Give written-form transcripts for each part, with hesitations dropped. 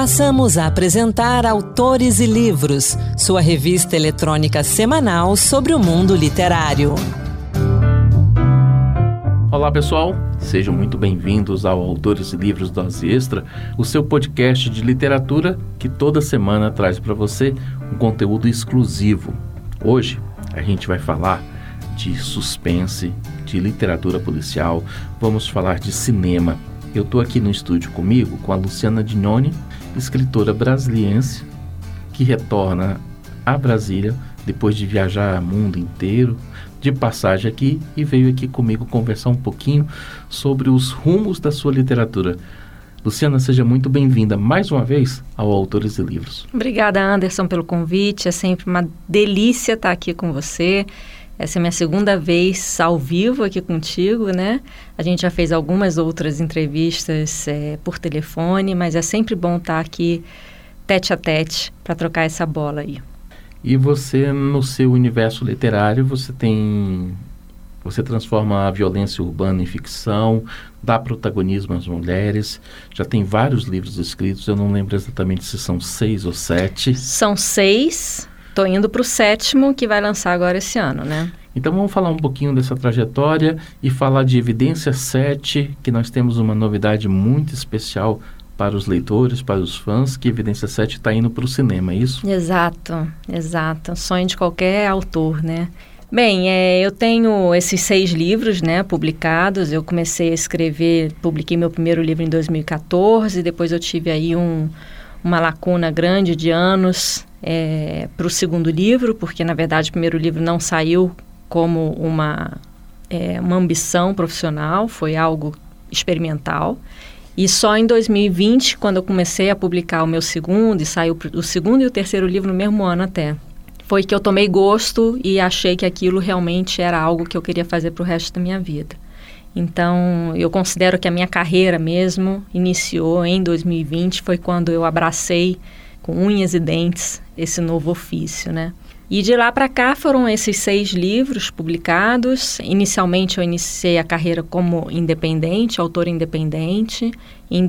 Passamos a apresentar Autores e Livros, sua revista eletrônica semanal sobre o mundo literário. Olá pessoal, sejam muito bem-vindos ao Autores e Livros Dose Extra, o seu podcast de literatura que toda semana traz para você um conteúdo exclusivo. Hoje a gente vai falar de suspense, de literatura policial, vamos falar de cinema. Eu estou aqui no estúdio comigo com a Luciana Dignoni, escritora brasiliense, que retorna a Brasília depois de viajar o mundo inteiro, de passagem aqui, e veio aqui comigo conversar um pouquinho sobre os rumos da sua literatura. Luciana, seja muito bem-vinda mais uma vez ao Autores e Livros. Obrigada, Anderson, pelo convite. É sempre uma delícia estar aqui com você. Essa é a minha segunda vez ao vivo aqui contigo, né? A gente já fez algumas outras entrevistas por telefone, mas é sempre bom estar aqui tete a tete para trocar essa bola aí. E você, no seu universo literário, você transforma a violência urbana em ficção, dá protagonismo às mulheres, já tem vários livros escritos, eu não lembro exatamente se são 6 ou 7. São 6. Estou indo para o 7º, que vai lançar agora esse ano, né? Então vamos falar um pouquinho dessa trajetória e falar de Evidência 7, que nós temos uma novidade muito especial para os leitores, para os fãs, que Evidência 7 está indo para o cinema, é isso? Exato. Sonho de qualquer autor, né? Bem, eu tenho esses 6 livros, né, publicados. Eu comecei a escrever, publiquei meu primeiro livro em 2014, depois eu tive aí uma lacuna grande de anos para o segundo livro, porque, na verdade, o primeiro livro não saiu como uma ambição profissional, foi algo experimental. E só em 2020, quando eu comecei a publicar o meu segundo, e saiu o segundo e o terceiro livro no mesmo ano até, foi que eu tomei gosto e achei que aquilo realmente era algo que eu queria fazer para o resto da minha vida. Então, eu considero que a minha carreira mesmo iniciou em 2020, foi quando eu abracei com unhas e dentes esse novo ofício, né? E de lá para cá foram esses 6 livros publicados. Inicialmente eu iniciei a carreira como independente, autora independente. Em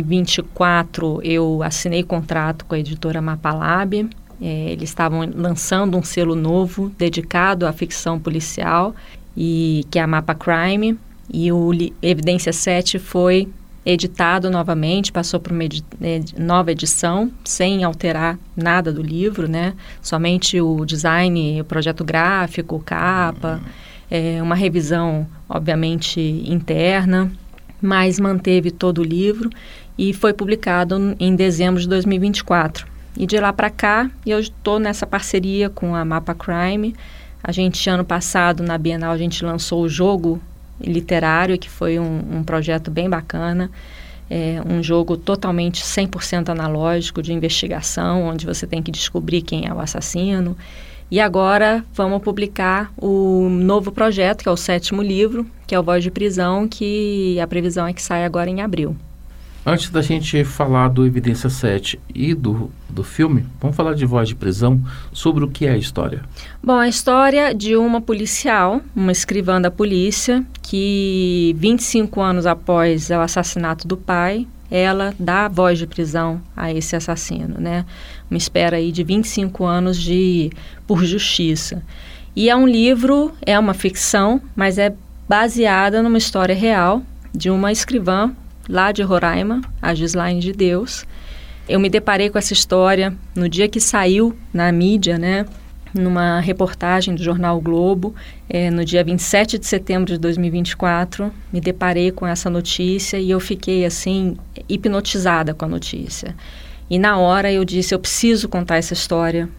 2024 eu assinei contrato com a editora Mapalab. Eles estavam lançando um selo novo dedicado à ficção policial, que é a Mapa Crime. E o Evidência 7 foi editado novamente, passou por uma nova edição, sem alterar nada do livro, né? Somente o design, o projeto gráfico, capa, uma revisão, obviamente, interna, mas manteve todo o livro e foi publicado em dezembro de 2024. E de lá para cá, eu estou nessa parceria com a Mapa Crime. A gente, ano passado, na Bienal, a gente lançou o jogo literário, que foi um projeto bem bacana, um jogo totalmente 100% analógico de investigação, onde você tem que descobrir quem é o assassino. E agora vamos publicar o novo projeto, que é o 7º livro, que é o Voz de Prisão, que a previsão é que saia agora em abril. Antes da gente falar do Evidência 7 e do filme, vamos falar de Voz de Prisão, sobre o que é a história. Bom, a história de uma policial, uma escrivã da polícia, que 25 anos após o assassinato do pai, ela dá voz de prisão a esse assassino, né? Uma espera aí de 25 anos por justiça. E é um livro, é uma ficção, mas é baseada numa história real de uma escrivã lá de Roraima, a Gislaine de Deus. Eu me deparei com essa história no dia que saiu na mídia, né, numa reportagem do jornal o Globo, no dia 27 de setembro de 2024, me deparei com essa notícia e eu fiquei, assim, hipnotizada com a notícia. E na hora eu disse, eu preciso contar essa história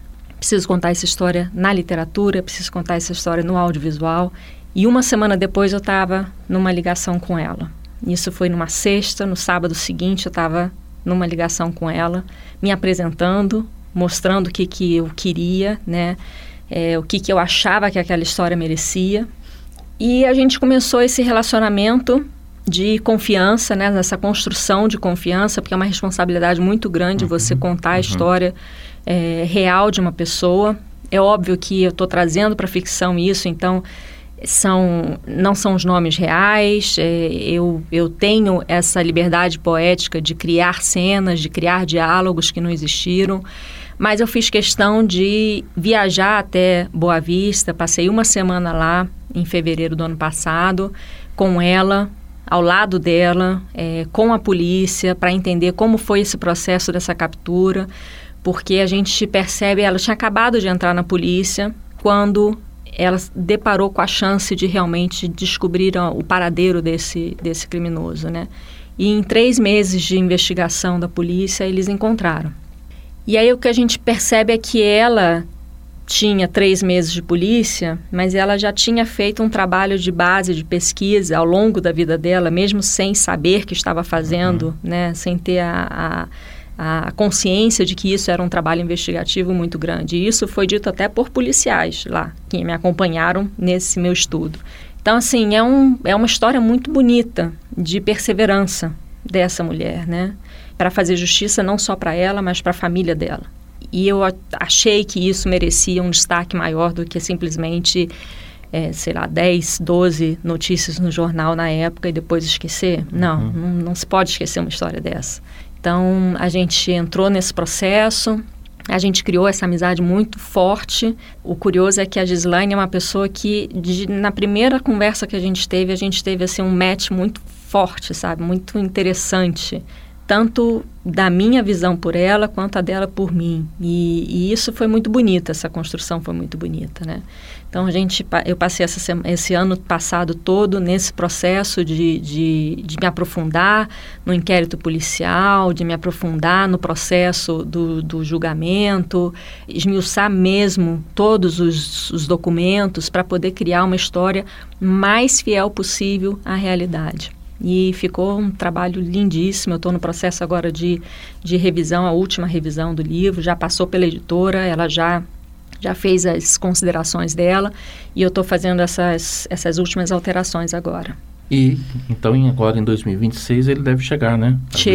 na literatura, preciso contar essa história no audiovisual. E uma semana depois eu estava numa ligação com ela. Isso foi numa sexta, no sábado seguinte eu estava numa ligação com ela, me apresentando, mostrando o que eu queria, né? O que eu achava que aquela história merecia. E a gente começou esse relacionamento de confiança, né? Nessa construção de confiança, porque é uma responsabilidade muito grande você contar a história real de uma pessoa. É óbvio que eu estou trazendo para a ficção isso, então não são os nomes reais. Eu tenho essa liberdade poética de criar cenas, de criar diálogos que não existiram, mas eu fiz questão de viajar até Boa Vista, passei uma semana lá em fevereiro do ano passado, com ela, ao lado dela, com a polícia, para entender como foi esse processo dessa captura, porque a gente percebe, ela tinha acabado de entrar na polícia quando ela deparou com a chance de realmente descobrir o paradeiro desse criminoso, né? E em 3 meses de investigação da polícia, eles encontraram. E aí o que a gente percebe é que ela tinha 3 meses de polícia, mas ela já tinha feito um trabalho de base, de pesquisa ao longo da vida dela, mesmo sem saber que estava fazendo, né? Sem ter a consciência de que isso era um trabalho investigativo muito grande. E isso foi dito até por policiais lá, que me acompanharam nesse meu estudo. Então, assim, é uma história muito bonita de perseverança dessa mulher, né? Para fazer justiça não só para ela, mas para a família dela. E eu achei que isso merecia um destaque maior do que simplesmente, 10, 12 notícias no jornal na época e depois esquecer. Não se pode esquecer uma história dessa. Então, a gente entrou nesse processo, a gente criou essa amizade muito forte. O curioso é que a Gislaine é uma pessoa que, na primeira conversa que a gente teve assim, um match muito forte, sabe? Muito interessante. Tanto da minha visão por ela, quanto a dela por mim. E isso foi muito bonito, essa construção foi muito bonita, né? Então, eu passei esse ano passado todo nesse processo de me aprofundar no inquérito policial, de me aprofundar no processo do julgamento, esmiuçar mesmo todos os documentos para poder criar uma história mais fiel possível à realidade. E ficou um trabalho lindíssimo. Eu estou no processo agora de revisão, a última revisão do livro. Já passou pela editora, ela já fez as considerações dela. E eu estou fazendo essas últimas alterações agora. E, então, agora em 2026 ele deve chegar, né?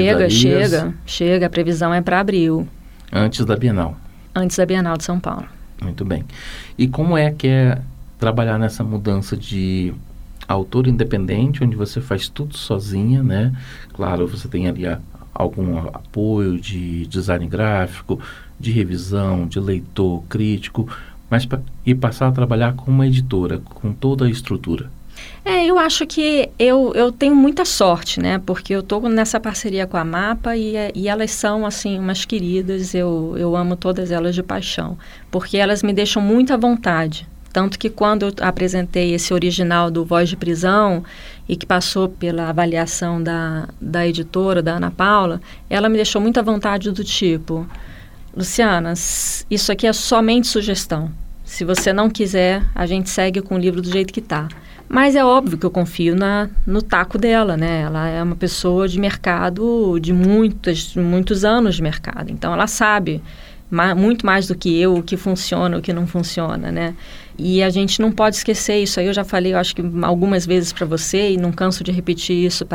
Chega. A previsão é para abril. Antes da Bienal. Antes da Bienal de São Paulo. Muito bem. E como é que é trabalhar nessa mudança de autor independente, onde você faz tudo sozinha, né? Claro, você tem ali algum apoio de design gráfico, de revisão, de leitor, crítico, mas passar a trabalhar com uma editora, com toda a estrutura. Eu acho que eu tenho muita sorte, né? Porque eu estou nessa parceria com a MAPA e elas são, assim, umas queridas. Eu amo todas elas de paixão, porque elas me deixam muito à vontade. Tanto que quando eu apresentei esse original do Voz de Prisão e que passou pela avaliação da editora, da Ana Paula, ela me deixou muito à vontade do tipo: Luciana, isso aqui é somente sugestão. Se você não quiser, a gente segue com o livro do jeito que está. Mas é óbvio que eu confio no taco dela, né? Ela é uma pessoa de mercado, de muitos anos de mercado. Então, ela sabe muito mais do que eu o que funciona, o que não funciona, né? E a gente não pode esquecer isso. Aí eu já falei, eu acho que algumas vezes para você, e não canso de repetir isso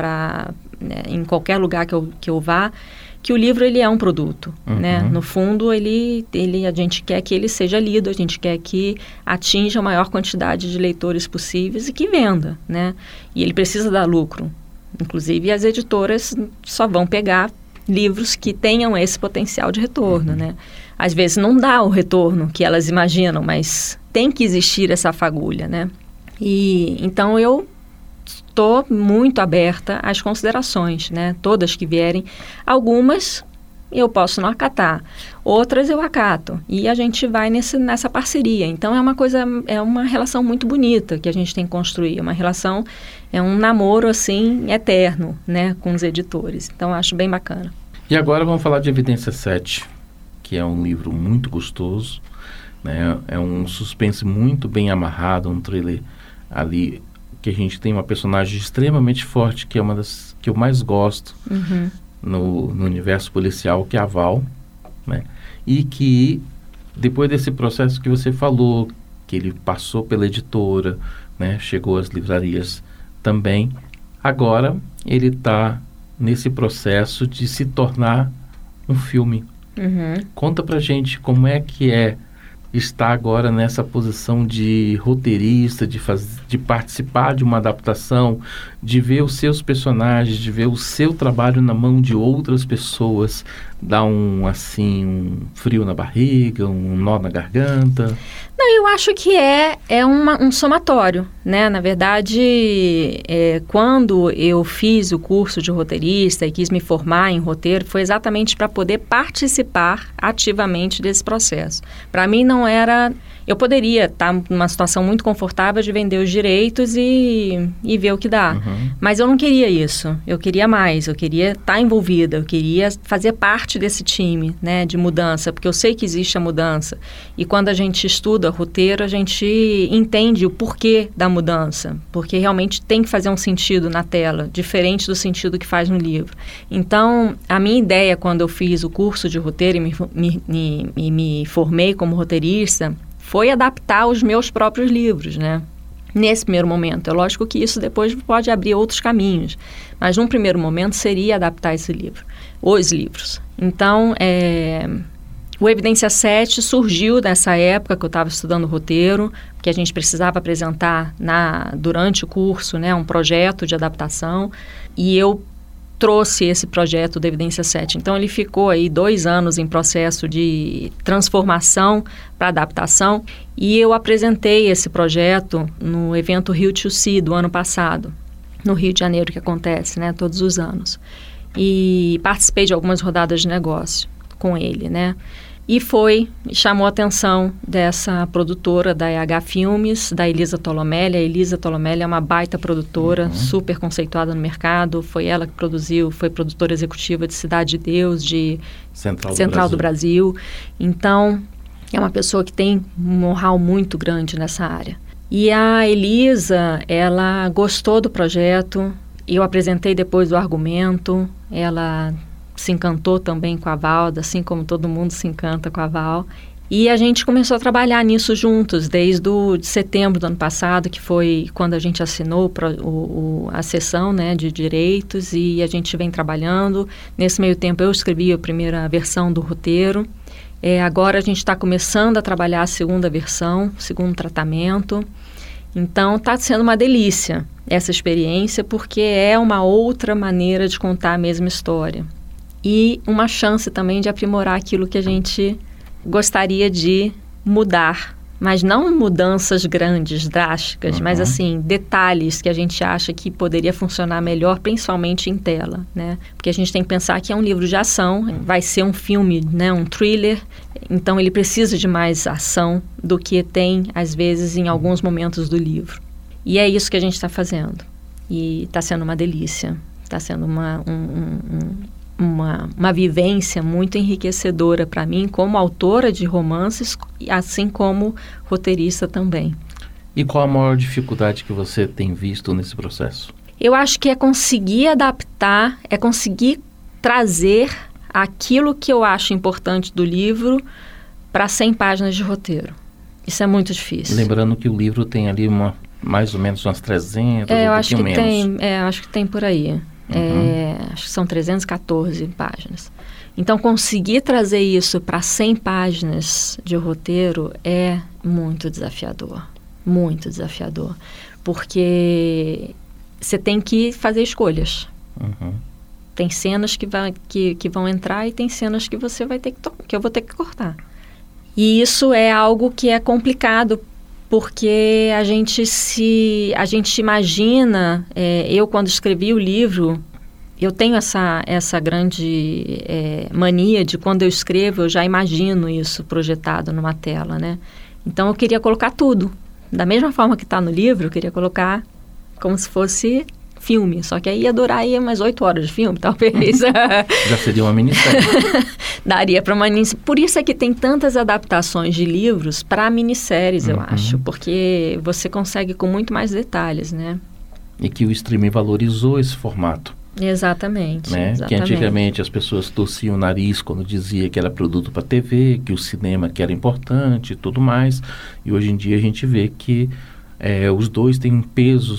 em qualquer lugar que eu vá, que o livro ele é um produto, né? No fundo, a gente quer que ele seja lido, a gente quer que atinja a maior quantidade de leitores possíveis e que venda, né? E ele precisa dar lucro. Inclusive, as editoras só vão pegar livros que tenham esse potencial de retorno, né? Às vezes não dá o retorno que elas imaginam, mas tem que existir essa fagulha, né? E então eu estou muito aberta às considerações, né? Todas que vierem. Algumas eu posso não acatar, outras eu acato. E a gente vai nessa parceria. Então é uma relação muito bonita que a gente tem que construir. É um namoro assim eterno, né? Com os editores. Então eu acho bem bacana. E agora vamos falar de Evidência 7, que é um livro muito gostoso, né? É um suspense muito bem amarrado, um thriller ali que a gente tem uma personagem extremamente forte, que é uma das que eu mais gosto no universo policial, que é a Val, né? E que depois desse processo que você falou, que ele passou pela editora, né? Chegou às livrarias também, agora ele está nesse processo de se tornar um filme. Conta pra gente como é que é está agora nessa posição de roteirista, de participar de uma adaptação, de ver os seus personagens, de ver o seu trabalho na mão de outras pessoas, dá um frio na barriga, um nó na garganta? Não, eu acho que é um somatório, né? Na verdade, quando eu fiz o curso de roteirista e quis me formar em roteiro, foi exatamente para poder participar ativamente desse processo. Para mim não era... Eu poderia estar numa situação muito confortável de vender os direitos e ver o que dá. Uhum. Mas eu não queria isso. Eu queria mais. Eu queria estar envolvida. Eu queria fazer parte desse time, né, de mudança. Porque eu sei que existe a mudança. E quando a gente estuda roteiro, a gente entende o porquê da mudança. Porque realmente tem que fazer um sentido na tela, diferente do sentido que faz no livro. Então, a minha ideia, quando eu fiz o curso de roteiro e me formei como roteirista, foi adaptar os meus próprios livros, né? Nesse primeiro momento. É lógico que isso depois pode abrir outros caminhos, mas num primeiro momento seria adaptar os livros. Então, o Evidência 7 surgiu nessa época que eu estava estudando roteiro, que a gente precisava apresentar durante o curso, né, um projeto de adaptação, e eu trouxe esse projeto da Evidência 7. Então, ele ficou aí 2 anos em processo de transformação para adaptação e eu apresentei esse projeto no evento Rio to See do ano passado, no Rio de Janeiro, que acontece, né, todos os anos. E participei de algumas rodadas de negócio com ele, né? E chamou a atenção dessa produtora da EH Filmes, da Elisa Tolomelli. A Elisa Tolomelli é uma baita produtora, super conceituada no mercado. Foi ela que produziu, foi produtora executiva de Cidade de Deus, de Central do Brasil. Então, é uma pessoa que tem um know-how muito grande nessa área. E a Elisa, ela gostou do projeto. Eu apresentei depois o argumento. Ela se encantou também com a Valda, assim como todo mundo se encanta com a Val. E a gente começou a trabalhar nisso juntos, desde de setembro do ano passado, que foi quando a gente assinou a sessão, né, de direitos, e a gente vem trabalhando. Nesse meio tempo eu escrevi a primeira versão do roteiro. Agora a gente está começando a trabalhar a segunda versão, segundo tratamento. Então está sendo uma delícia essa experiência, porque é uma outra maneira de contar a mesma história. E uma chance também de aprimorar aquilo que a gente gostaria de mudar. Mas não mudanças grandes, drásticas, mas assim, detalhes que a gente acha que poderia funcionar melhor, principalmente em tela, né? Porque a gente tem que pensar que é um livro de ação, vai ser um filme, né? Um thriller, então ele precisa de mais ação do que tem, às vezes, em alguns momentos do livro. E é isso que a gente está fazendo. E está sendo uma delícia, está sendo uma vivência muito enriquecedora para mim como autora de romances, assim como roteirista também. E qual a maior dificuldade que você tem visto nesse processo? Eu acho que é conseguir adaptar, é conseguir trazer aquilo que eu acho importante do livro para 100 páginas de roteiro. Isso é muito difícil. Lembrando que o livro tem ali mais ou menos umas 300, eu um acho que menos. Acho que tem por aí. Acho que são 314 páginas. Então, conseguir trazer isso para 100 páginas de roteiro é muito desafiador. Muito desafiador. Porque você tem que fazer escolhas. Tem cenas que vão entrar e tem cenas que você vai ter que eu vou ter que cortar. E isso é algo que é complicado, porque a gente imagina, eu quando escrevi o livro, eu tenho essa grande mania de quando eu escrevo, eu já imagino isso projetado numa tela, né? Então eu queria colocar tudo, da mesma forma que está no livro, eu queria colocar como se fosse filme, só que aí ia durar umas 8 horas de filme, talvez. Já seria uma minissérie. Daria para uma minissérie. Por isso é que tem tantas adaptações de livros para minisséries, eu acho, porque você consegue com muito mais detalhes, né? E que o streaming valorizou esse formato. Exatamente, né? exatamente. Que antigamente as pessoas torciam o nariz quando dizia que era produto para TV, que o cinema que era importante e tudo mais. E hoje em dia a gente vê que os dois têm pesos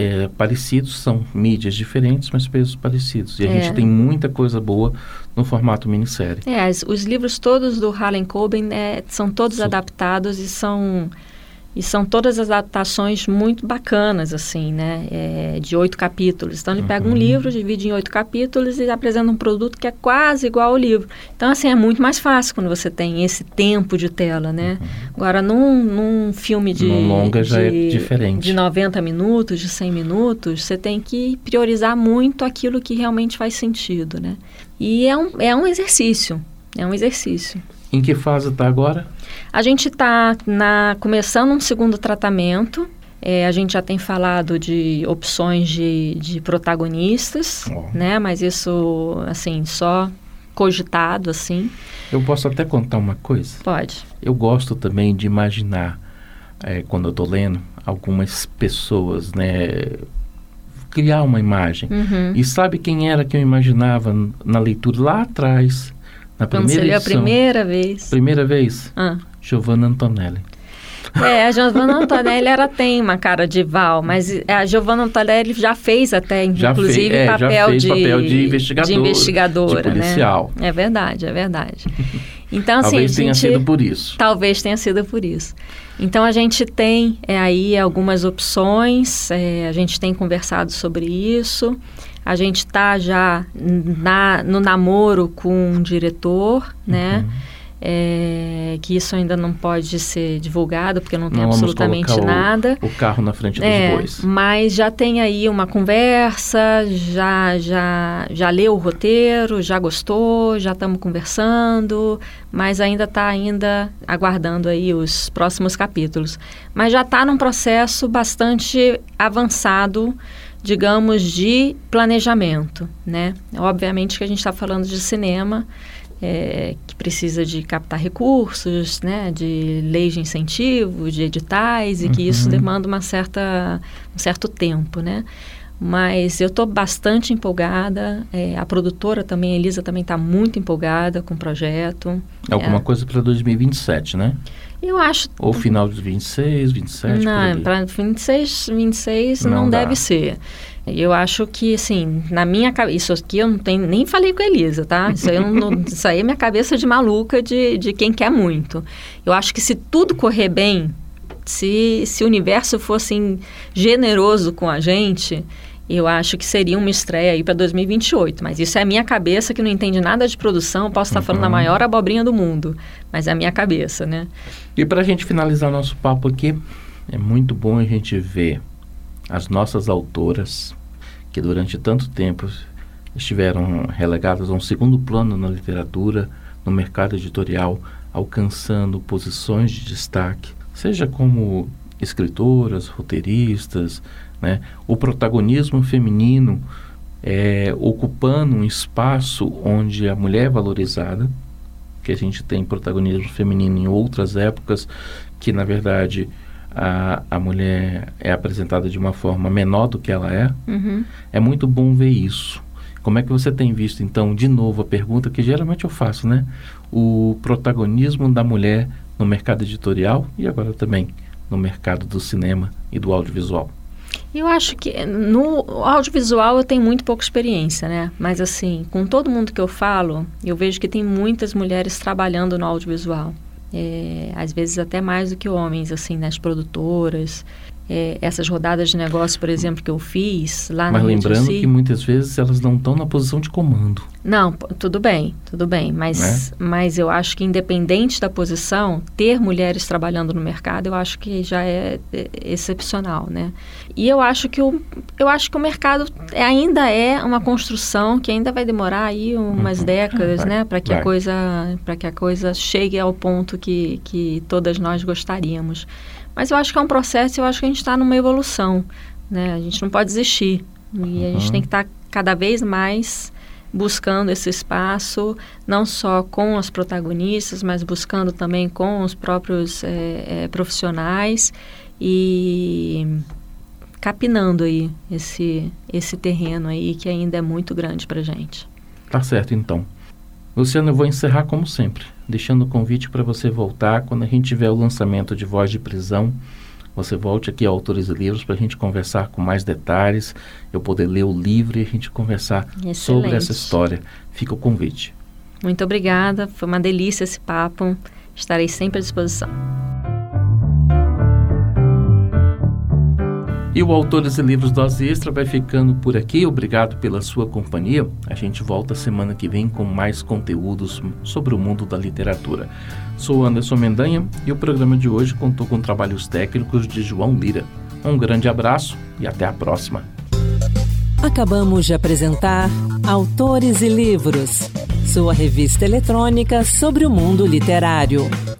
parecidos, são mídias diferentes, mas pesos parecidos. E a gente tem muita coisa boa no formato minissérie. Os livros todos do Harlan Coben são todos adaptados e são todas as adaptações muito bacanas, assim, né? De 8 capítulos. Então, ele pega um livro, divide em 8 capítulos e apresenta um produto que é quase igual ao livro. Então, assim, é muito mais fácil quando você tem esse tempo de tela, né? Agora, num filme num longa já é diferente. De 90 minutos, de 100 minutos, você tem que priorizar muito aquilo que realmente faz sentido, né? E é um exercício. É um exercício. Em que fase está agora? A gente está começando um segundo tratamento. A gente já tem falado de opções de protagonistas, né? Mas isso, assim, só cogitado, assim. Eu posso até contar uma coisa? Pode. Eu gosto também de imaginar, quando eu estou lendo, algumas pessoas, né? Criar uma imagem. E sabe quem era que eu imaginava na leitura lá atrás? Na primeira edição. A primeira vez. Primeira vez? Giovanna Antonelli. A Giovanna Antonelli, ela tem uma cara de Val, mas a Giovanna Antonelli já fez até, inclusive, papel de investigadora, de policial. Né? É verdade. Então, assim, talvez tenha sido por isso. Talvez tenha sido por isso. Então, a gente tem aí algumas opções, a gente tem conversado sobre isso. A gente está já no namoro com um diretor, né? Que isso ainda não pode ser divulgado, porque não tem absolutamente nada. O carro na frente dos bois. Mas já tem aí uma conversa, já leu o roteiro, já gostou, já estamos conversando, mas ainda está aguardando aí os próximos capítulos. Mas já está num processo bastante avançado, digamos, de planejamento, né? Obviamente que a gente está falando de cinema, que precisa de captar recursos, né? De leis de incentivo, de editais, e que isso demanda um certo tempo, né? Mas eu estou bastante empolgada, a produtora também, a Elisa, também está muito empolgada com o projeto. Alguma coisa para 2027, né? Eu acho... Ou final de 26, 27, não, para 26 não deve ser. Eu acho que, assim, na minha cabeça... Isso aqui eu nem falei com a Elisa, tá? Isso aí é minha cabeça de maluca de quem quer muito. Eu acho que se tudo correr bem, se o universo fosse, assim, generoso com a gente, eu acho que seria uma estreia aí para 2028. Mas isso é a minha cabeça, que não entende nada de produção. Eu posso estar falando a maior abobrinha do mundo, mas é a minha cabeça, né? E para a gente finalizar nosso papo aqui, é muito bom a gente ver as nossas autoras, que durante tanto tempo estiveram relegadas a um segundo plano na literatura, no mercado editorial, alcançando posições de destaque, seja como escritoras, roteiristas, né? O protagonismo feminino ocupando um espaço onde a mulher é valorizada, que a gente tem protagonismo feminino em outras épocas, que na verdade a mulher é apresentada de uma forma menor do que ela é. É muito bom ver isso. Como é que você tem visto, então, de novo, a pergunta que geralmente eu faço, né? O protagonismo da mulher no mercado editorial e agora também no mercado do cinema e do audiovisual. Eu acho que no audiovisual eu tenho muito pouca experiência, né? Mas assim, com todo mundo que eu falo, eu vejo que tem muitas mulheres trabalhando no audiovisual. Às vezes até mais do que homens, assim, nas produtoras. Essas rodadas de negócio, por exemplo, que eu fiz lá na Mas lembrando que muitas vezes elas não estão na posição de comando. Não, tudo bem, mas eu acho que independente da posição, ter mulheres trabalhando no mercado, eu acho que já é excepcional, né? E eu acho que o mercado ainda é uma construção que ainda vai demorar aí umas décadas, né? Para que a coisa chegue ao ponto que todas nós gostaríamos. Mas eu acho que é um processo, eu acho que a gente está numa evolução, né? A gente não pode desistir. E a gente tem que estar cada vez mais buscando esse espaço, não só com os protagonistas, mas buscando também com os próprios profissionais e capinando aí esse terreno aí que ainda é muito grande para a gente. Tá certo, então. Luciana, eu vou encerrar como sempre, deixando o convite para você voltar quando a gente tiver o lançamento de Voz de Prisão, você volte aqui ao Autores e Livros para a gente conversar com mais detalhes, eu poder ler o livro e a gente conversar sobre essa história. Fica o convite. Muito obrigada, foi uma delícia esse papo, estarei sempre à disposição. E o Autores e Livros Dose Extra vai ficando por aqui. Obrigado pela sua companhia. A gente volta semana que vem com mais conteúdos sobre o mundo da literatura. Sou Anderson Mendanha e o programa de hoje contou com trabalhos técnicos de João Lira. Um grande abraço e até a próxima. Acabamos de apresentar Autores e Livros, sua revista eletrônica sobre o mundo literário.